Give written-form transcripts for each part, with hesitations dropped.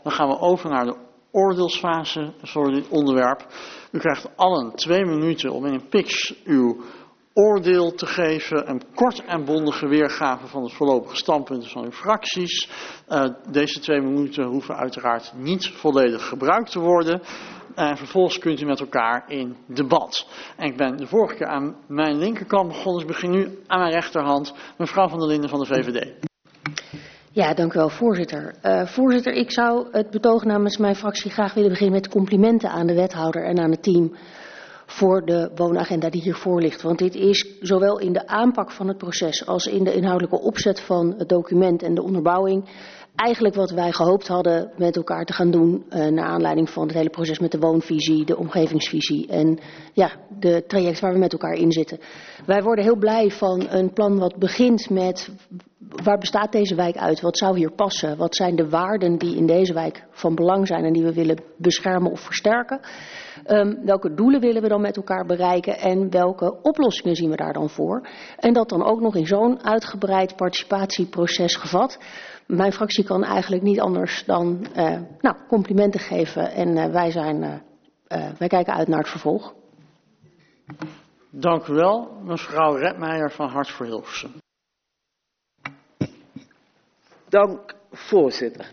Dan gaan we over naar de oordeelsfase voor dit onderwerp. U krijgt allen 2 minuten om in een pitch uw oordeel te geven. Een kort en bondige weergave van het voorlopige standpunt van uw fracties. Deze 2 minuten hoeven uiteraard niet volledig gebruikt te worden. En vervolgens kunt u met elkaar in debat. En ik ben de vorige keer aan mijn linkerkant begonnen, dus begin nu aan mijn rechterhand. Mevrouw van der Linden van de VVD. Ja, dank u wel, voorzitter. Voorzitter, ik zou het betoog namens mijn fractie graag willen beginnen met complimenten aan de wethouder en aan het team voor de woonagenda die hiervoor ligt. Want dit is zowel in de aanpak van het proces als in de inhoudelijke opzet van het document en de onderbouwing eigenlijk wat wij gehoopt hadden met elkaar te gaan doen naar aanleiding van het hele proces met de woonvisie, de omgevingsvisie en ja, de traject waar we met elkaar in zitten. Wij worden heel blij van een plan wat begint met waar bestaat deze wijk uit? Wat zou hier passen? Wat zijn de waarden die in deze wijk van belang zijn en die we willen beschermen of versterken? Welke doelen willen we dan met elkaar bereiken en welke oplossingen zien we daar dan voor? En dat dan ook nog in zo'n uitgebreid participatieproces gevat. Mijn fractie kan eigenlijk niet anders dan complimenten geven en wij kijken uit naar het vervolg. Dank u wel, mevrouw Redmeijer van Hart voor Hilversum. Dank, voorzitter.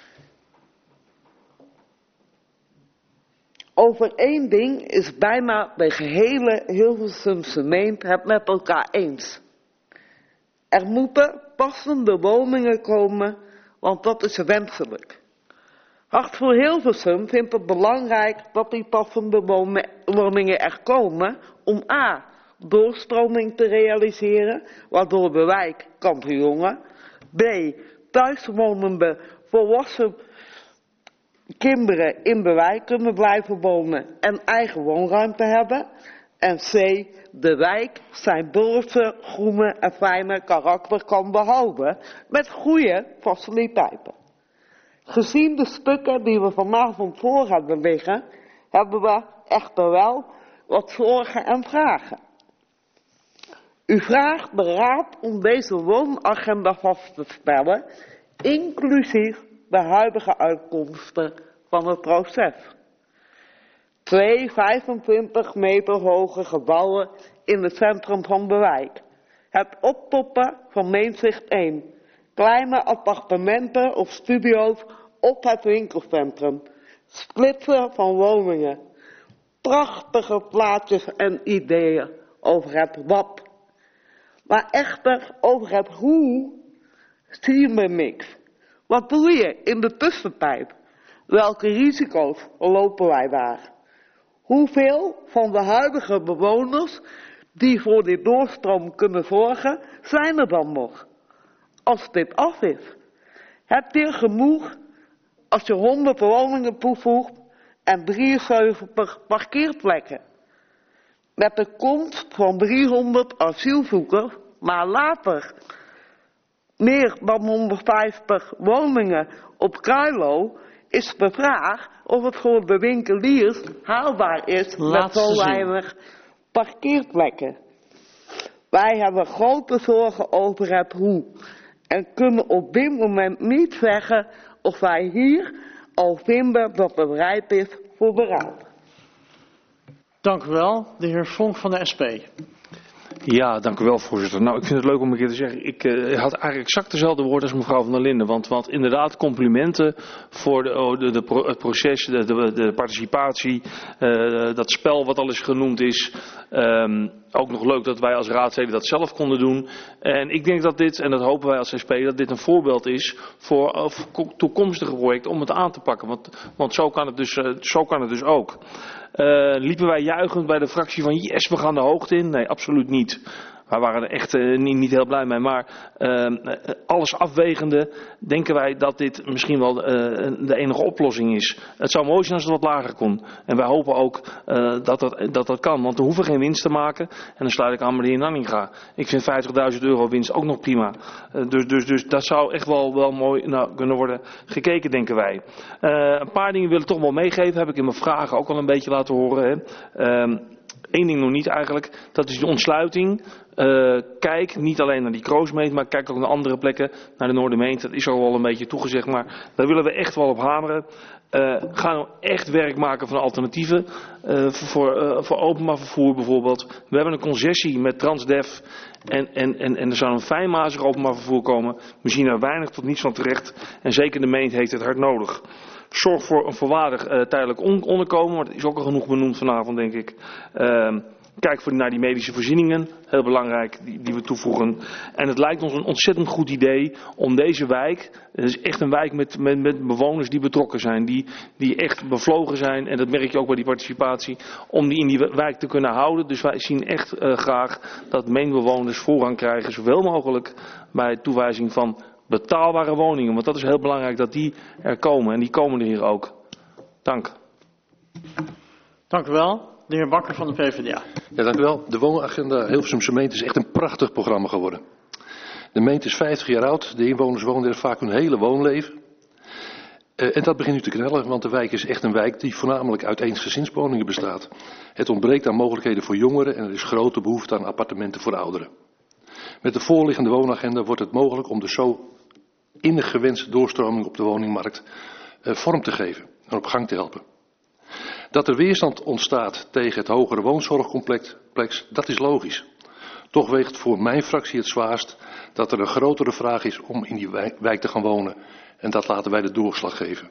Over één ding is bijna de gehele Hilversumse gemeente het met elkaar eens. Er moeten passende woningen komen, want dat is wenselijk. Hart voor Hilversum vindt het belangrijk dat die passende woningen er komen om a. doorstroming te realiseren, waardoor de wijk kan verjongen. B. thuiswonende volwassen kinderen in de wijk kunnen blijven wonen en eigen woonruimte hebben. En C. de wijk zijn dorpse, groene en fijne karakter kan behouden met goede faciliteiten. Gezien de stukken die we vanavond voor hebben liggen, hebben we echter wel wat zorgen en vragen. U vraagt de Raad om deze woonagenda vast te stellen, inclusief de huidige uitkomsten van het proces. 2 25 meter hoge gebouwen in het centrum van de wijk. Het optoppen van Meenzicht 1. Kleine appartementen of studio's op het winkelcentrum. Splitsen van woningen. Prachtige plaatjes en ideeën over het wat. Maar echter over het hoe zien we niks. Wat doe je in de tussentijd? Welke risico's lopen wij daar? Hoeveel van de huidige bewoners die voor die doorstroom kunnen zorgen, zijn er dan nog? Als dit af is, heb je genoeg als je 100 woningen toevoegt en 73 parkeerplekken. Met de komst van 300 asielzoekers, maar later meer dan 150 woningen op Kruilo, is de vraag of het voor de winkeliers haalbaar is met zo weinig parkeerplekken. Wij hebben grote zorgen over het hoe en kunnen op dit moment niet zeggen of wij hier al vinden dat het rijp is voor beraad. Dank u wel, de heer Vonk van de SP. Ja, dank u wel, voorzitter. Nou, ik vind het leuk om een keer te zeggen. Ik had eigenlijk exact dezelfde woorden als mevrouw van der Linden. Want inderdaad, complimenten voor het proces, de participatie, dat spel wat al eens genoemd is. Ook nog leuk dat wij als raadsleden dat zelf konden doen. En ik denk dat dit, en dat hopen wij als SP, dat dit een voorbeeld is voor toekomstige projecten om het aan te pakken. Want zo kan het dus ook. Liepen wij juichend bij de fractie van yes, we gaan de hoogte in? Nee, absoluut niet. Wij waren er echt niet heel blij mee. Maar alles afwegende denken wij dat dit misschien wel de enige oplossing is. Het zou mooi zijn als het wat lager kon. En wij hopen ook dat kan. Want we hoeven geen winst te maken. En dan sluit ik aan met de heer Nanninga. Ik vind €50.000 winst ook nog prima. Dus dat zou echt wel mooi kunnen worden gekeken, denken wij. Een paar dingen wil ik toch wel meegeven. Heb ik in mijn vragen ook al een beetje laten horen. Hè. één ding nog niet eigenlijk. Dat is de ontsluiting. Kijk niet alleen naar die Kroosmeet, maar kijk ook naar andere plekken. Naar de Noordermeent. Dat is al wel een beetje toegezegd, maar daar willen we echt wel op hameren. Ga nou echt werk maken van alternatieven voor openbaar vervoer bijvoorbeeld. We hebben een concessie met Transdev en er zou een fijnmazig openbaar vervoer komen. We zien er weinig tot niets van terecht en zeker de Meent heeft het hard nodig. Zorg voor een volwaardig tijdelijk onderkomen, maar dat is ook al genoeg benoemd vanavond denk ik. Kijk naar die medische voorzieningen, heel belangrijk, die we toevoegen. En het lijkt ons een ontzettend goed idee om deze wijk, het is echt een wijk met bewoners die betrokken zijn, die echt bevlogen zijn. En dat merk je ook bij die participatie, om die in die wijk te kunnen houden. Dus wij zien echt graag dat Meenbewoners voorrang krijgen, zoveel mogelijk bij toewijzing van betaalbare woningen. Want dat is heel belangrijk dat die er komen en die komen er hier ook. Dank. Dank u wel. De heer Bakker van de PvdA. Ja, dank u wel. De woonagenda Hilversumse Meent is echt een prachtig programma geworden. De Meent is 50 jaar oud. De inwoners wonen er vaak hun hele woonleven. En dat begint nu te knellen, want de wijk is echt een wijk die voornamelijk uit eensgezinswoningen bestaat. Het ontbreekt aan mogelijkheden voor jongeren en er is grote behoefte aan appartementen voor ouderen. Met de voorliggende woonagenda wordt het mogelijk om de zo innig gewenste doorstroming op de woningmarkt vorm te geven en op gang te helpen. Dat er weerstand ontstaat tegen het hogere woonzorgcomplex, dat is logisch. Toch weegt voor mijn fractie het zwaarst dat er een grotere vraag is om in die wijk te gaan wonen. En dat laten wij de doorslag geven.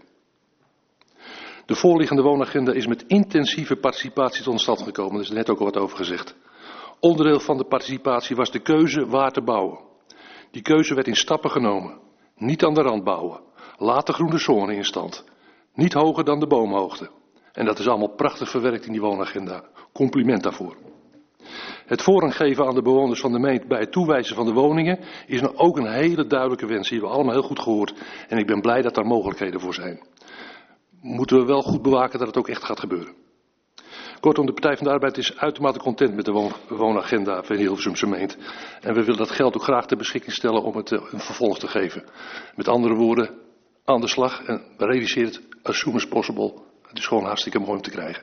De voorliggende woonagenda is met intensieve participatie tot stand gekomen. Er is er net ook al wat over gezegd. Onderdeel van de participatie was de keuze waar te bouwen. Die keuze werd in stappen genomen. Niet aan de rand bouwen. Laat de groene zone in stand. Niet hoger dan de boomhoogte. En dat is allemaal prachtig verwerkt in die woonagenda. Compliment daarvoor. Het voorrang geven aan de bewoners van de Meent bij het toewijzen van de woningen is nou ook een hele duidelijke wens. Die hebben we allemaal heel goed gehoord. En ik ben blij dat daar mogelijkheden voor zijn. Moeten we wel goed bewaken dat het ook echt gaat gebeuren. Kortom, de Partij van de Arbeid is uitermate content met de woonagenda van Hilversumse Meent. En we willen dat geld ook graag ter beschikking stellen om het een vervolg te geven. Met andere woorden, aan de slag en realiseer het as soon as possible. Het is gewoon hartstikke mooi om te krijgen.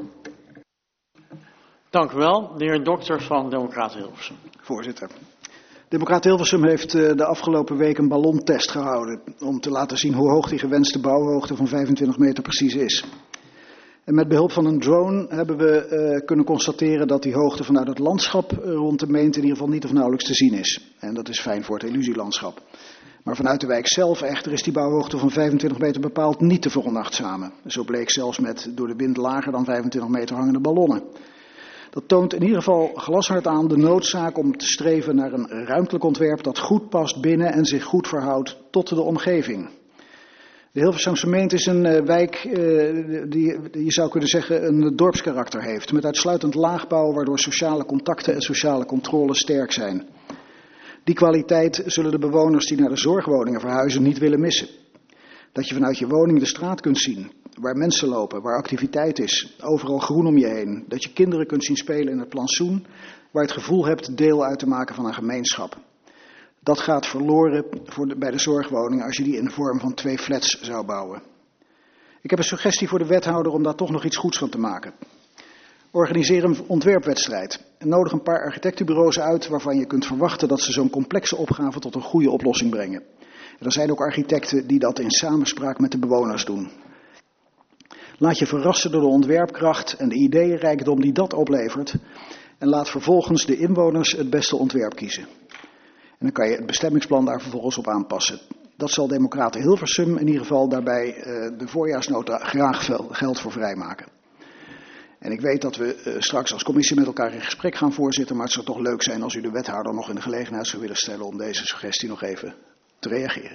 Dank u wel. De heer Dokter van Democraten Hilversum. Voorzitter. Democraten Hilversum heeft de afgelopen week een ballontest gehouden om te laten zien hoe hoog die gewenste bouwhoogte van 25 meter precies is. En met behulp van een drone hebben we kunnen constateren dat die hoogte vanuit het landschap rond de Meent in ieder geval niet of nauwelijks te zien is. En dat is fijn voor het illusielandschap. Maar vanuit de wijk zelf echter is die bouwhoogte van 25 meter bepaald niet te veronachtzamen. Zo bleek zelfs met door de wind lager dan 25 meter hangende ballonnen. Dat toont in ieder geval glashard aan de noodzaak om te streven naar een ruimtelijk ontwerp dat goed past binnen en zich goed verhoudt tot de omgeving. De Hilversumse Meent is een wijk die je zou kunnen zeggen een dorpskarakter heeft. Met uitsluitend laagbouw waardoor sociale contacten en sociale controle sterk zijn. Die kwaliteit zullen de bewoners die naar de zorgwoningen verhuizen niet willen missen. Dat je vanuit je woning de straat kunt zien, waar mensen lopen, waar activiteit is, overal groen om je heen. Dat je kinderen kunt zien spelen in het plantsoen, waar je het gevoel hebt deel uit te maken van een gemeenschap. Dat gaat verloren bij de zorgwoningen als je die in de vorm van 2 flats zou bouwen. Ik heb een suggestie voor de wethouder om daar toch nog iets goeds van te maken. Organiseer een ontwerpwedstrijd en nodig een paar architectenbureaus uit waarvan je kunt verwachten dat ze zo'n complexe opgave tot een goede oplossing brengen. En er zijn ook architecten die dat in samenspraak met de bewoners doen. Laat je verrassen door de ontwerpkracht en de ideeënrijkdom die dat oplevert. En laat vervolgens de inwoners het beste ontwerp kiezen. En dan kan je het bestemmingsplan daar vervolgens op aanpassen. Dat zal Democraten Hilversum in ieder geval daarbij de voorjaarsnota graag geld voor vrijmaken. En ik weet dat we straks als commissie met elkaar in gesprek gaan voorzitten. Maar het zou toch leuk zijn als u de wethouder nog in de gelegenheid zou willen stellen om deze suggestie nog even te reageren.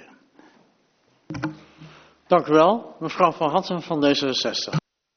Dank u wel. Mevrouw Van Hatten van D66.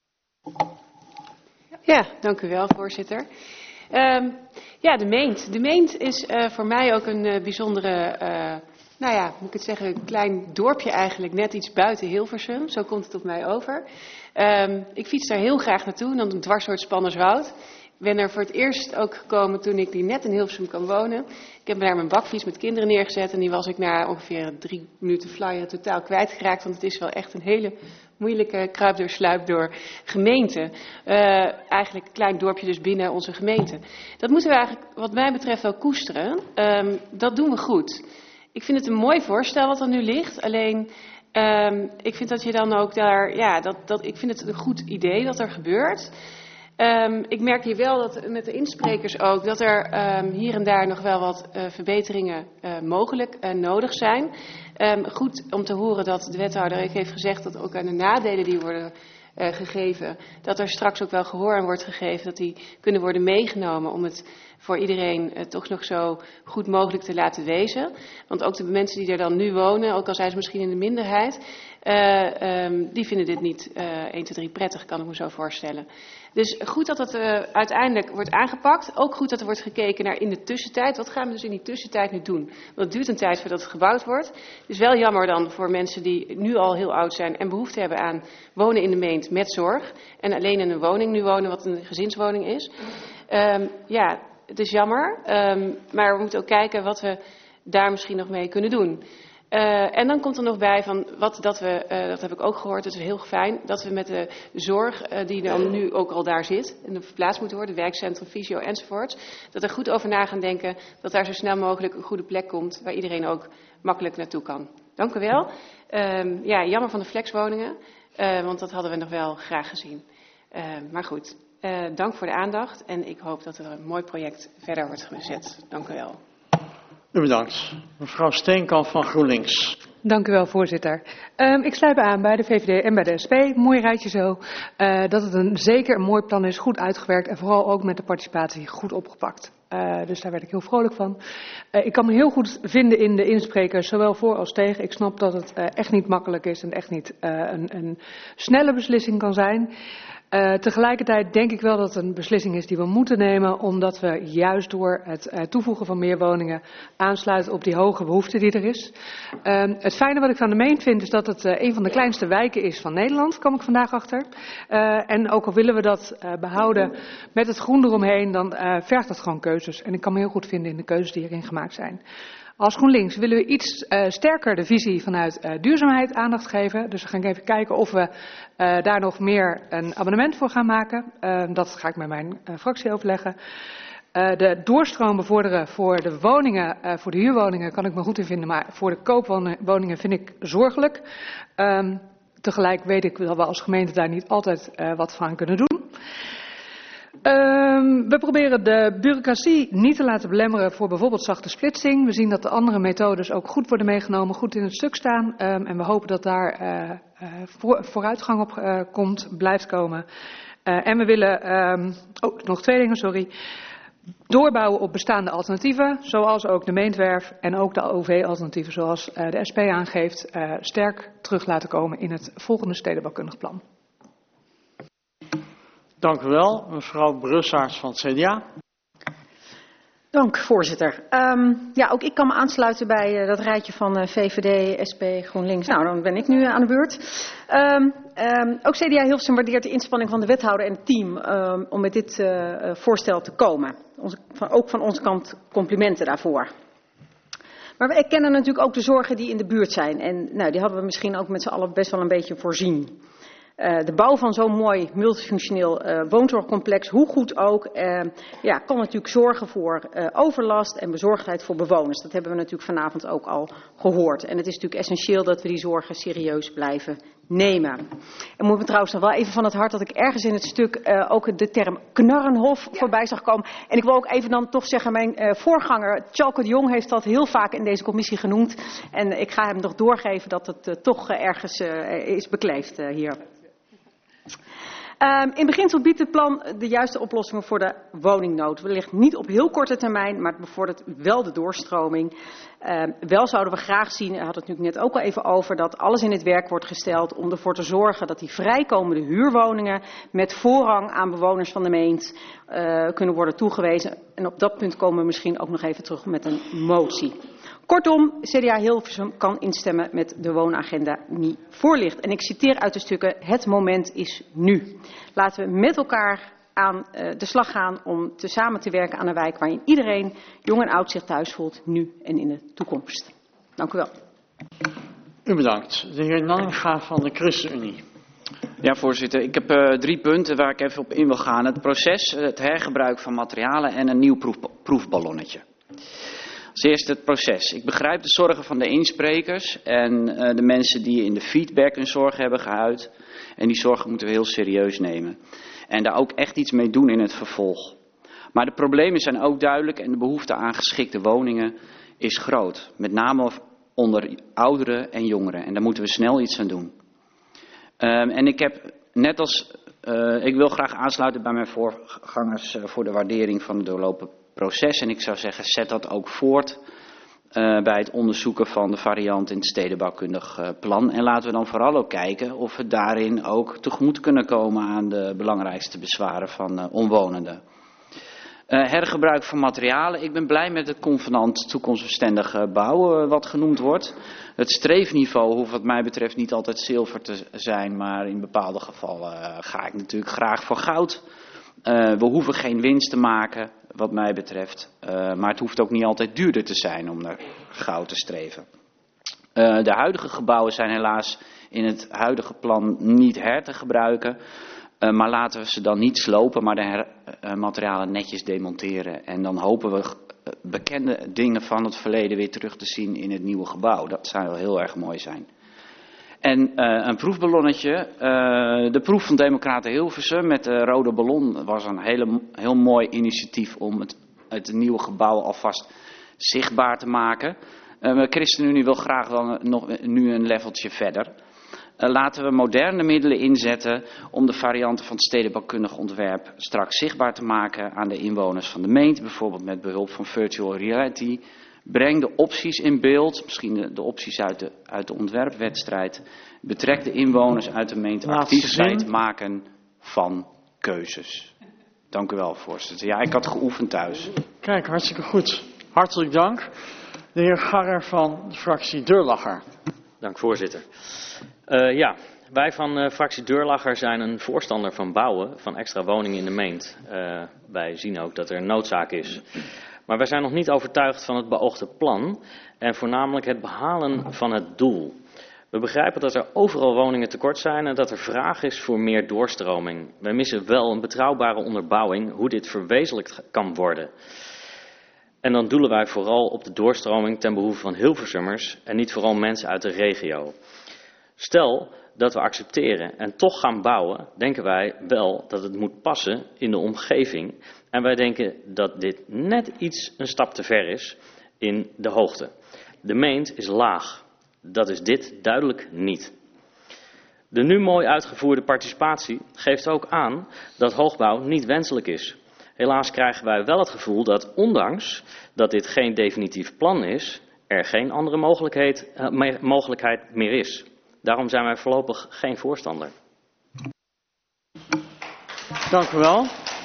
Ja, dank u wel, voorzitter. Ja, de Meent. De Meent is voor mij ook een bijzondere, nou ja, moet ik het zeggen, een klein dorpje eigenlijk, net iets buiten Hilversum. Zo komt het op mij over. Ik fiets daar heel graag naartoe, dan dwars door het Spannerswoud. ben er voor het eerst ook gekomen toen ik die net in Hilversum kan wonen. Ik heb daar mijn bakfiets met kinderen neergezet en die was ik na ongeveer 3 minuten flyeren totaal kwijtgeraakt. Want het is wel echt een hele moeilijke sluip door gemeente. Eigenlijk een klein dorpje dus binnen onze gemeente. Dat moeten we eigenlijk wat mij betreft wel koesteren. Dat doen we goed. Ik vind het een mooi voorstel wat er nu ligt. Alleen ik vind dat je dan ook daar, ik vind het een goed idee wat er gebeurt. Ik merk hier wel dat met de insprekers ook dat er hier en daar nog wel wat verbeteringen mogelijk en nodig zijn. Goed om te horen dat de wethouder heeft gezegd dat ook aan de nadelen die worden gegeven, dat er straks ook wel gehoor aan wordt gegeven, dat die kunnen worden meegenomen om het voor iedereen toch nog zo goed mogelijk te laten wezen. Want ook de mensen die er dan nu wonen, ook al zijn ze misschien in de minderheid, die vinden dit niet 1, 2, 3 prettig, kan ik me zo voorstellen. Dus goed dat het uiteindelijk wordt aangepakt. Ook goed dat er wordt gekeken naar in de tussentijd. Wat gaan we dus in die tussentijd nu doen? Want het duurt een tijd voordat het gebouwd wordt. Het is wel jammer dan voor mensen die nu al heel oud zijn en behoefte hebben aan wonen in de Meent met zorg. En alleen in een woning nu wonen wat een gezinswoning is. Het is jammer. Maar we moeten ook kijken wat we daar misschien nog mee kunnen doen. En dan komt er nog bij van dat heb ik ook gehoord, dat is heel fijn, dat we met de zorg die dan nu ook al daar zit en verplaatst moet worden, wijkcentrum, fysio enzovoorts, dat er goed over na gaan denken dat daar zo snel mogelijk een goede plek komt waar iedereen ook makkelijk naartoe kan. Dank u wel. Jammer van de flexwoningen, want dat hadden we nog wel graag gezien. Maar goed, dank voor de aandacht en ik hoop dat er een mooi project verder wordt gezet. Dank u wel. U bedankt. Mevrouw Steenkamp van GroenLinks. Dank u wel, voorzitter. Ik sluit me aan bij de VVD en bij de SP. Mooi rijtje zo. Dat het zeker een mooi plan is, goed uitgewerkt en vooral ook met de participatie goed opgepakt. Dus daar werd ik heel vrolijk van. Ik kan me heel goed vinden in de insprekers, zowel voor als tegen. Ik snap dat het echt niet makkelijk is en echt niet een snelle beslissing kan zijn. Tegelijkertijd denk ik wel dat het een beslissing is die we moeten nemen, omdat we juist door het toevoegen van meer woningen aansluiten op die hoge behoefte die er is. Het fijne wat ik van de Meent vind is dat het een van de kleinste wijken is van Nederland, kwam ik vandaag achter. En ook al willen we dat behouden met het groen eromheen, dan vergt dat gewoon keuzes. En ik kan me heel goed vinden in de keuzes die erin gemaakt zijn. Als GroenLinks willen we iets sterker de visie vanuit duurzaamheid aandacht geven. Dus we gaan even kijken of we daar nog meer een abonnement voor gaan maken. Dat ga ik met mijn fractie overleggen. De doorstroom bevorderen voor de woningen, voor de huurwoningen kan ik me goed in vinden. Maar voor de koopwoningen vind ik zorgelijk. Tegelijk weet ik dat we als gemeente daar niet altijd wat van kunnen doen. We proberen de bureaucratie niet te laten belemmeren voor bijvoorbeeld zachte splitsing. We zien dat de andere methodes ook goed worden meegenomen, goed in het stuk staan. En we hopen dat daar vooruitgang op blijft komen. En we willen, nog 2 dingen, doorbouwen op bestaande alternatieven, zoals ook de Meentwerf en ook de OV-alternatieven, zoals de SP aangeeft, sterk terug laten komen in het volgende stedenbouwkundig plan. Dank u wel. Mevrouw Brussaerts van het CDA. Dank, voorzitter. Ook ik kan me aansluiten bij dat rijtje van VVD, SP, GroenLinks. Nou, dan ben ik nu aan de beurt. Ook CDA Hilversum waardeert de inspanning van de wethouder en het team om met dit voorstel te komen. Ook van onze kant complimenten daarvoor. Maar we erkennen natuurlijk ook de zorgen die in de buurt zijn. En die hadden we misschien ook met z'n allen best wel een beetje voorzien. De bouw van zo'n mooi multifunctioneel woonzorgcomplex, hoe goed ook, kan natuurlijk zorgen voor overlast en bezorgdheid voor bewoners. Dat hebben we natuurlijk vanavond ook al gehoord. En het is natuurlijk essentieel dat we die zorgen serieus blijven nemen. En moet me trouwens nog wel even van het hart dat ik ergens in het stuk ook de term knarrenhof voorbij zag komen. En ik wil ook even dan toch zeggen, mijn voorganger Tjalke de Jong heeft dat heel vaak in deze commissie genoemd. En ik ga hem nog doorgeven dat het toch ergens is bekleefd hier. In beginsel biedt het plan de juiste oplossingen voor de woningnood. Wellicht niet op heel korte termijn, maar het bevordert wel de doorstroming. Wel zouden we graag zien, we hadden het natuurlijk net ook al even over, dat alles in het werk wordt gesteld om ervoor te zorgen dat die vrijkomende huurwoningen met voorrang aan bewoners van de Meent kunnen worden toegewezen. En op dat punt komen we misschien ook nog even terug met een motie. Kortom, CDA Hilversum kan instemmen met de woonagenda die voor ligt. En ik citeer uit de stukken, het moment is nu. Laten we met elkaar aan de slag gaan om samen te werken aan een wijk waarin iedereen, jong en oud, zich thuis voelt, nu en in de toekomst. Dank u wel. U bedankt. De heer Nanninga van de ChristenUnie. Ja, voorzitter. Ik heb 3 punten waar ik even op in wil gaan. Het proces, het hergebruik van materialen en een nieuw proefballonnetje. Als eerste het proces. Ik begrijp de zorgen van de insprekers en de mensen die in de feedback hun zorgen hebben geuit. En die zorgen moeten we heel serieus nemen. En daar ook echt iets mee doen in het vervolg. Maar de problemen zijn ook duidelijk en de behoefte aan geschikte woningen is groot. Met name onder ouderen en jongeren. En daar moeten we snel iets aan doen. En ik heb net als, ik wil graag aansluiten bij mijn voorgangers voor de waardering van het doorlopen proces. En ik zou zeggen, zet dat ook voort bij het onderzoeken van de variant in het stedenbouwkundig plan. En laten we dan vooral ook kijken of we daarin ook tegemoet kunnen komen aan de belangrijkste bezwaren van omwonenden. Hergebruik van materialen. Ik ben blij met het convenant toekomstbestendige bouwen wat genoemd wordt. Het streefniveau hoeft wat mij betreft niet altijd zilver te zijn, maar in bepaalde gevallen ga ik natuurlijk graag voor goud. We hoeven geen winst te maken wat mij betreft, maar het hoeft ook niet altijd duurder te zijn om naar goud te streven. De huidige gebouwen zijn helaas in het huidige plan niet her te gebruiken. Maar laten we ze dan niet slopen, maar de materialen netjes demonteren. En dan hopen we bekende dingen van het verleden weer terug te zien in het nieuwe gebouw. Dat zou wel heel erg mooi zijn. En een proefballonnetje. De proef van Democraten Hilversum met de rode ballon was een heel mooi initiatief om het nieuwe gebouw alvast zichtbaar te maken. De ChristenUnie wil graag wel nu een leveltje verder. Laten we moderne middelen inzetten om de varianten van het stedenbouwkundig ontwerp straks zichtbaar te maken aan de inwoners van de gemeente. Bijvoorbeeld met behulp van virtual reality. Breng de opties in beeld, misschien de opties uit de ontwerpwedstrijd. Betrek de inwoners uit de gemeente actief bij het maken van keuzes. Dank u wel, voorzitter. Ja, ik had geoefend thuis. Kijk, hartstikke goed. Hartelijk dank. De heer Garrer van de fractie Deurlacher. Dank, voorzitter. Wij van fractie Deurlacher zijn een voorstander van bouwen van extra woningen in de Meent. Wij zien ook dat er een noodzaak is. Maar wij zijn nog niet overtuigd van het beoogde plan en voornamelijk het behalen van het doel. We begrijpen dat er overal woningen tekort zijn en dat er vraag is voor meer doorstroming. Wij missen wel een betrouwbare onderbouwing hoe dit verwezenlijkt kan worden. En dan doelen wij vooral op de doorstroming ten behoeve van Hilversummers en niet vooral mensen uit de regio. Stel dat we accepteren en toch gaan bouwen, denken wij wel dat het moet passen in de omgeving. En wij denken dat dit net iets een stap te ver is in de hoogte. De Meent is laag. Dat is dit duidelijk niet. De nu mooi uitgevoerde participatie geeft ook aan dat hoogbouw niet wenselijk is. Helaas krijgen wij wel het gevoel dat ondanks dat dit geen definitief plan is, er geen andere mogelijkheid meer is. Daarom zijn wij voorlopig geen voorstander. Dank u wel.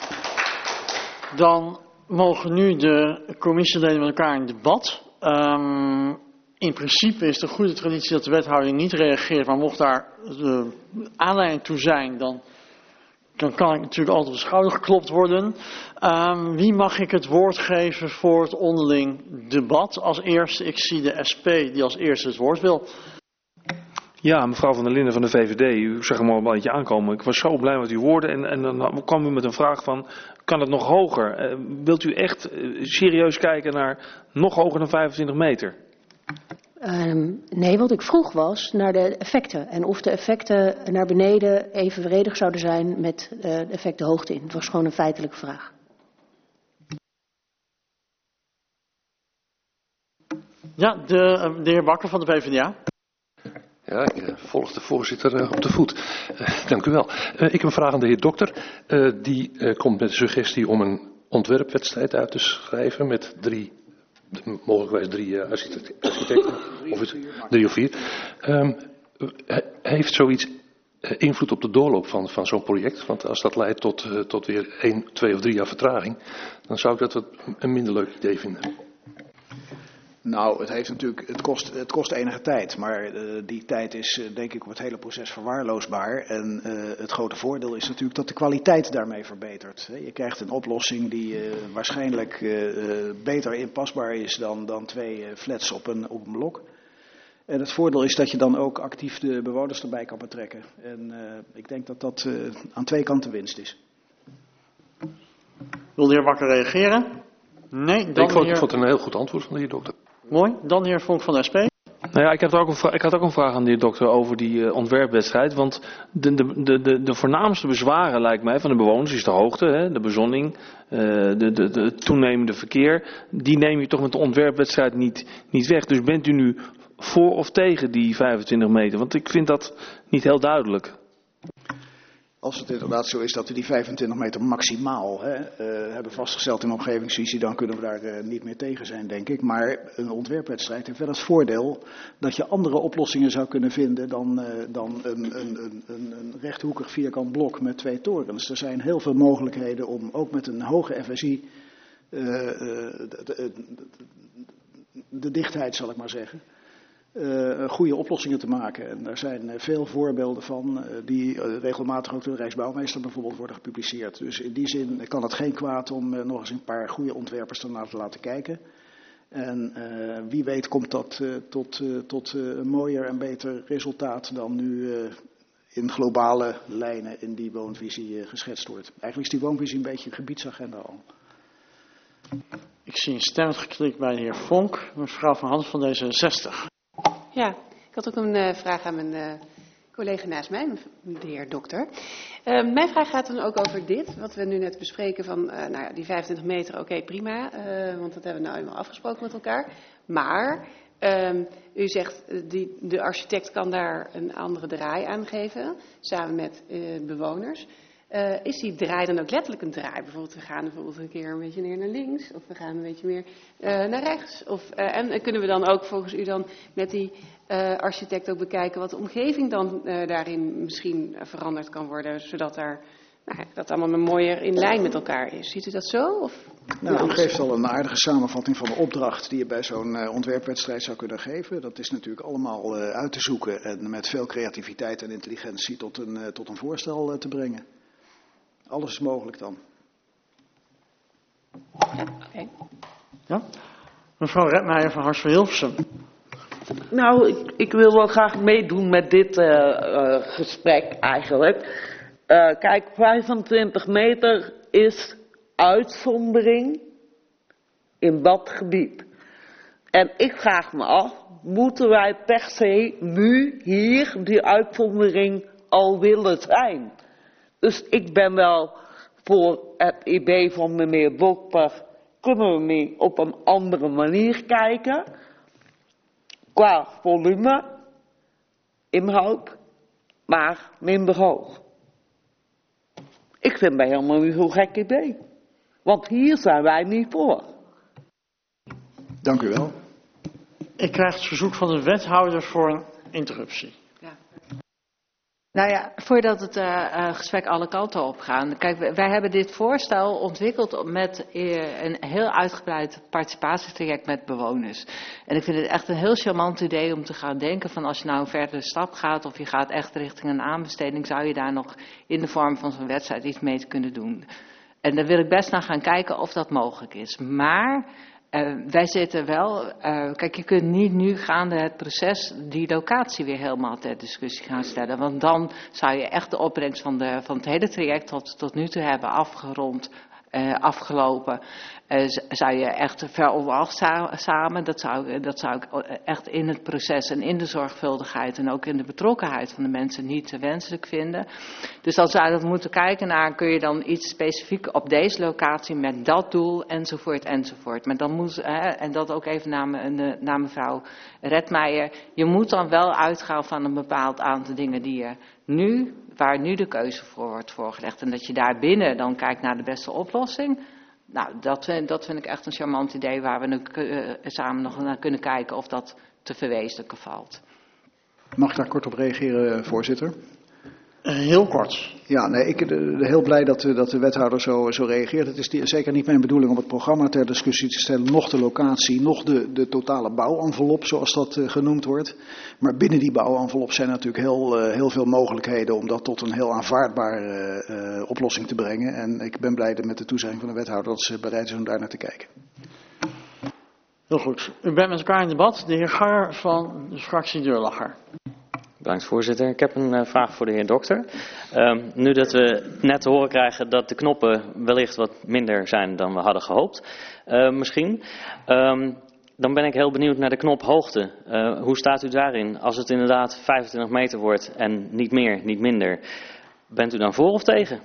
Dan mogen nu de commissieleden met elkaar in debat. In principe is de goede traditie dat de wethouder niet reageert, maar mocht daar de aanleiding toe zijn, dan kan ik natuurlijk altijd op de schouder geklopt worden. Wie mag ik het woord geven voor het onderling debat? Als eerste, ik zie de SP die als eerste het woord wil. Ja, mevrouw van der Linden van de VVD, u zag hem al een beetje aankomen. Ik was zo blij met uw woorden en dan kwam u met een vraag van, kan het nog hoger? Wilt u echt serieus kijken naar nog hoger dan 25 meter? Nee, wat ik vroeg was naar de effecten. En of de effecten naar beneden evenredig zouden zijn met de effecten hoogte in. Het was gewoon een feitelijke vraag. Ja, de heer Bakker van de PvdA. Ja, ik volg de voorzitter op de voet. Dank u wel. Ik heb een vraag aan de heer Dokter. Die komt met de suggestie om een ontwerpwedstrijd uit te schrijven met mogelijkwijs drie architecten. Of 3 of 4. Heeft zoiets invloed op de doorloop van zo'n project? Want als dat leidt tot weer 1, 2 of 3 jaar vertraging, dan zou ik dat een minder leuk idee vinden. Nou, het kost enige tijd, maar die tijd is denk ik op het hele proces verwaarloosbaar. En het grote voordeel is natuurlijk dat de kwaliteit daarmee verbetert. Je krijgt een oplossing die waarschijnlijk beter inpasbaar is dan 2 flats op een blok. En het voordeel is dat je dan ook actief de bewoners erbij kan betrekken. En ik denk dat dat aan 2 kanten winst is. Wil de heer Bakker reageren? Nee, dan ik vond het een heel goed antwoord van de heer dokter. Mooi. Dan de heer Vonk van de SP. Nou ja, ik had ook een vraag aan de heer dokter over die ontwerpwedstrijd. Want de voornaamste bezwaren, lijkt mij, van de bewoners is de hoogte, hè, de bezonning, de toenemende verkeer. Die neem je toch met de ontwerpwedstrijd niet weg. Dus bent u nu voor of tegen die 25 meter? Want ik vind dat niet heel duidelijk. Als het inderdaad zo is dat we die 25 meter maximaal hebben vastgesteld in de omgevingsvisie, dan kunnen we daar niet meer tegen zijn, denk ik. Maar een ontwerpwedstrijd heeft wel het voordeel dat je andere oplossingen zou kunnen vinden dan een rechthoekig vierkant blok met 2 torens. Er zijn heel veel mogelijkheden om ook met een hoge FSI de dichtheid, zal ik maar zeggen, goede oplossingen te maken. En daar zijn veel voorbeelden van die regelmatig ook door de Rijksbouwmeester bijvoorbeeld worden gepubliceerd. Dus in die zin kan het geen kwaad om nog eens een paar goede ontwerpers ernaar te laten kijken. En wie weet komt dat tot een mooier en beter resultaat dan nu in globale lijnen in die woonvisie geschetst wordt. Eigenlijk is die woonvisie een beetje een gebiedsagenda al. Ik zie een stemmend geklik bij de heer Vonk. Mevrouw Van Hans van D66. Ja, ik had ook een vraag aan mijn collega naast mij, de heer dokter. Mijn vraag gaat dan ook over dit, wat we nu net bespreken van die 25 meter, oké, prima, want dat hebben we nou eenmaal afgesproken met elkaar. Maar u zegt, de architect kan daar een andere draai aan geven, samen met bewoners. Is die draai dan ook letterlijk een draai? Bijvoorbeeld, we gaan bijvoorbeeld een keer een beetje meer naar links, of we gaan een beetje meer naar rechts. En kunnen we dan ook volgens u dan met die architect ook bekijken wat de omgeving dan daarin misschien veranderd kan worden, zodat dat allemaal mooier in lijn met elkaar is. Ziet u dat zo? Of nou, u geeft al een aardige samenvatting van de opdracht die je bij zo'n ontwerpwedstrijd zou kunnen geven. Dat is natuurlijk allemaal uit te zoeken en met veel creativiteit en intelligentie tot een voorstel te brengen. Alles is mogelijk dan. Ja, oké. Ja? Mevrouw Redmeijer van Hars van Hilversum. Nou, ik wil wel graag meedoen met dit gesprek eigenlijk. Kijk, 25 meter is uitzondering in dat gebied. En ik vraag me af, moeten wij per se nu hier die uitzondering al willen zijn? Dus ik ben wel voor het idee van meneer Dokter, kunnen we niet op een andere manier kijken, qua volume, inhoud, maar minder hoog. Ik vind dat helemaal niet zo'n gek idee, want hier zijn wij niet voor. Dank u wel. Ik krijg het verzoek van de wethouder voor een interruptie. Nou ja, voordat het gesprek alle kanten op gaat. Kijk, wij hebben dit voorstel ontwikkeld met een heel uitgebreid participatietraject met bewoners. En ik vind het echt een heel charmant idee om te gaan denken van als je nou een verdere stap gaat of je gaat echt richting een aanbesteding, zou je daar nog in de vorm van zo'n wedstrijd iets mee te kunnen doen. En daar wil ik best naar gaan kijken of dat mogelijk is. Maar wij zitten wel, kijk, je kunt niet nu gaande het proces die locatie weer helemaal ter discussie gaan stellen. Want dan zou je echt de opbrengst van het hele traject tot nu toe hebben afgelopen. Zou je echt samen, dat zou ik echt in het proces en in de zorgvuldigheid en ook in de betrokkenheid van de mensen niet wenselijk vinden. Dus dan zou je dat moeten kijken naar, kun je dan iets specifiek op deze locatie met dat doel enzovoort enzovoort. Maar dan moet, en dat ook even naar mevrouw Redmeijer, je moet dan wel uitgaan van een bepaald aantal dingen die je waar nu de keuze voor wordt voorgelegd. En dat je daarbinnen dan kijkt naar de beste oplossing. Nou, dat vind ik echt een charmant idee waar we nu samen nog naar kunnen kijken of dat te verwezenlijken valt. Mag ik daar kort op reageren, voorzitter? Heel kort. Ja, nee, ik ben heel blij dat de wethouder zo reageert. Het is zeker niet mijn bedoeling om het programma ter discussie te stellen, nog de locatie, nog de totale bouwenvelop, zoals dat genoemd wordt. Maar binnen die bouwenvelop zijn natuurlijk heel veel mogelijkheden om dat tot een heel aanvaardbare oplossing te brengen. En ik ben blij met de toezegging van de wethouder dat ze bereid is om daar naar te kijken. Heel goed. U bent met elkaar in debat. De heer Gar van de fractie Deurlacher. Bedankt, voorzitter. Ik heb een vraag voor de heer Dokter. Nu dat we net te horen krijgen dat de knoppen wellicht wat minder zijn dan we hadden gehoopt, misschien. Dan ben ik heel benieuwd naar de knophoogte. Hoe staat u daarin? Als het inderdaad 25 meter wordt en niet meer, niet minder. Bent u dan voor of tegen?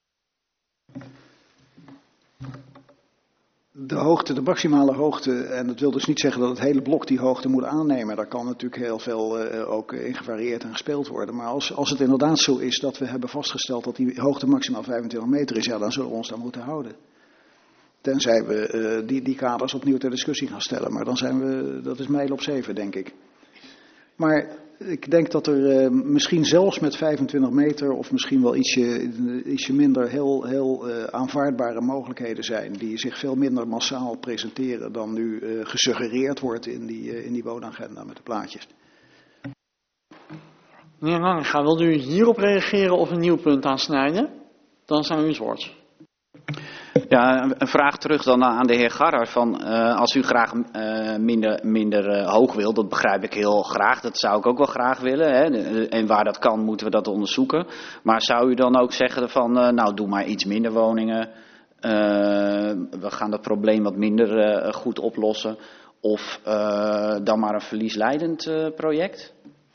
De maximale hoogte, en dat wil dus niet zeggen dat het hele blok die hoogte moet aannemen. Daar kan natuurlijk heel veel ook in gevarieerd en gespeeld worden. Maar als het inderdaad zo is dat we hebben vastgesteld dat die hoogte maximaal 25 meter is, ja, dan zullen we ons daar moeten houden. Tenzij we die kaders opnieuw ter discussie gaan stellen. Maar dan dat is mijl op 7, denk ik. Maar ik denk dat er misschien zelfs met 25 meter of misschien wel ietsje minder heel aanvaardbare mogelijkheden zijn. Die zich veel minder massaal presenteren dan nu gesuggereerd wordt in die woonagenda met de plaatjes. Meneer Nanninga, wilt u hierop reageren of een nieuw punt aansnijden? Dan zijn u het woord. Ja, een vraag terug dan aan de heer Garrer. Als u graag minder hoog wilt, dat begrijp ik heel graag. Dat zou ik ook wel graag willen. Hè. En waar dat kan, moeten we dat onderzoeken. Maar zou u dan ook zeggen van, nou doe maar iets minder woningen. We gaan dat probleem wat minder goed oplossen. Of dan maar een verliesleidend project?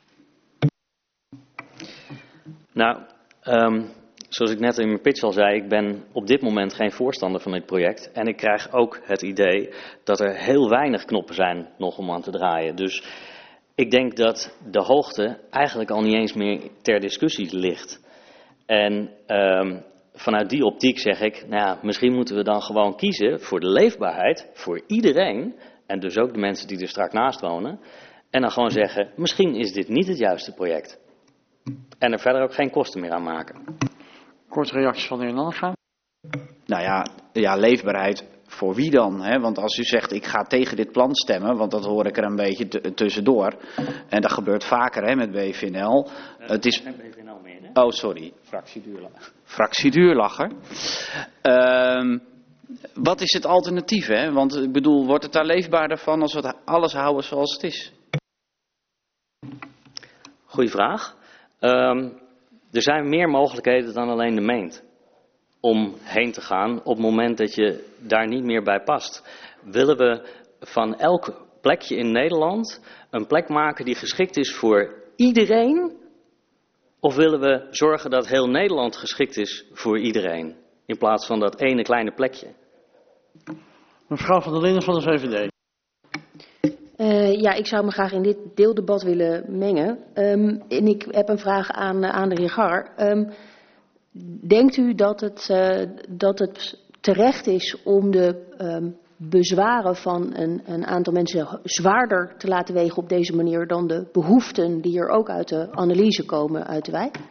Nou, zoals ik net in mijn pitch al zei, ik ben op dit moment geen voorstander van dit project. En ik krijg ook het idee dat er heel weinig knoppen zijn nog om aan te draaien. Dus ik denk dat de hoogte eigenlijk al niet eens meer ter discussie ligt. En vanuit die optiek zeg ik, nou ja, misschien moeten we dan gewoon kiezen voor de leefbaarheid voor iedereen. En dus ook de mensen die er straks naast wonen. En dan gewoon zeggen, misschien is dit niet het juiste project. En er verder ook geen kosten meer aan maken. Korte reactie van de heer Nanninga. Nou ja, leefbaarheid voor wie dan? Hè? Want als u zegt, ik ga tegen dit plan stemmen, want dat hoor ik er een beetje tussendoor. En dat gebeurt vaker hè, met BVNL. Het is... Geen BVNL meer, hè? Oh, sorry. Fractie Duurlacher. Wat is het alternatief? Hè? Want ik bedoel, wordt het daar leefbaarder van als we alles houden zoals het is? Goeie vraag. Er zijn meer mogelijkheden dan alleen de meent om heen te gaan op het moment dat je daar niet meer bij past. Willen we van elk plekje in Nederland een plek maken die geschikt is voor iedereen? Of willen we zorgen dat heel Nederland geschikt is voor iedereen? In plaats van dat ene kleine plekje. Mevrouw van der Linden van de VVD. Ja, ik zou me graag in dit deeldebat willen mengen. En ik heb een vraag aan de heer Gar. Denkt u dat het terecht is om de bezwaren van een aantal mensen zwaarder te laten wegen op deze manier dan de behoeften die er ook uit de analyse komen uit de wijk?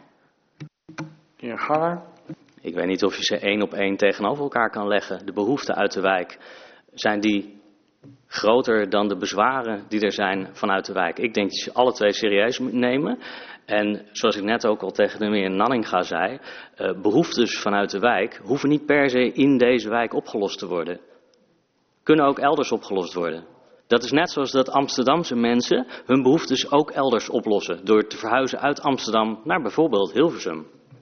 De heer Gar. Ik weet niet of je ze 1 op 1 tegenover elkaar kan leggen. De behoeften uit de wijk, zijn die groter dan de bezwaren die er zijn vanuit de wijk? Ik denk dat je alle twee serieus moet nemen. En zoals ik net ook al tegen de heer Nanninga zei, behoeftes vanuit de wijk hoeven niet per se in deze wijk opgelost te worden. Kunnen ook elders opgelost worden. Dat is net zoals dat Amsterdamse mensen hun behoeftes ook elders oplossen. Door te verhuizen uit Amsterdam naar bijvoorbeeld Hilversum.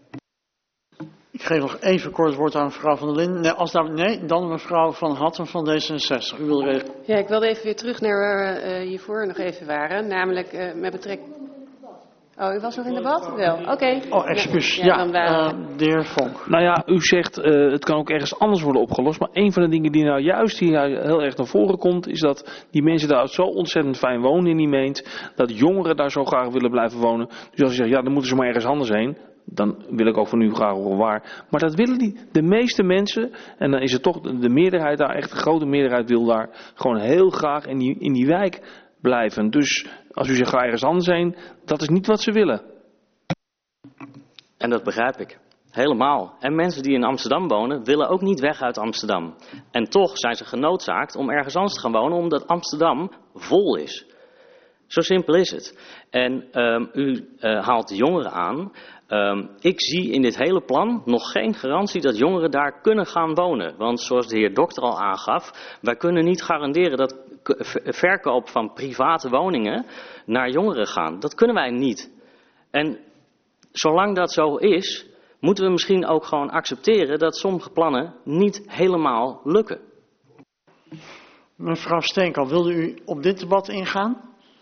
Ik geef nog even kort woord aan mevrouw van der Linden. Nee, dan mevrouw van Hatten van D66. U wil reageren. Ja, ik wilde even weer terug naar waar we hiervoor nog even waren. Namelijk met betrekking... Oh, u was nog in debat? Wel, oké. Oh, excuus. De heer Vonk. Nou ja, u zegt het kan ook ergens anders worden opgelost. Maar een van de dingen die nou juist hier heel erg naar voren komt, is dat die mensen daar zo ontzettend fijn wonen in die meent. Dat jongeren daar zo graag willen blijven wonen. Dus als je zegt, ja, dan moeten ze maar ergens anders heen. Dan wil ik ook van u graag horen waar. Maar dat willen de meeste mensen. En dan is het toch de meerderheid daar, echt de grote meerderheid wil daar gewoon heel graag in die wijk blijven. Dus als u zegt ga ergens anders heen, dat is niet wat ze willen. En dat begrijp ik. Helemaal. En mensen die in Amsterdam wonen, willen ook niet weg uit Amsterdam. En toch zijn ze genoodzaakt om ergens anders te gaan wonen, omdat Amsterdam vol is. Zo simpel is het. En u haalt de jongeren aan. Ik zie in dit hele plan nog geen garantie dat jongeren daar kunnen gaan wonen. Want zoals de heer Dokter al aangaf, wij kunnen niet garanderen dat verkoop van private woningen naar jongeren gaan. Dat kunnen wij niet. En zolang dat zo is, moeten we misschien ook gewoon accepteren dat sommige plannen niet helemaal lukken. Mevrouw Steenkamp, wilde u op dit debat ingaan?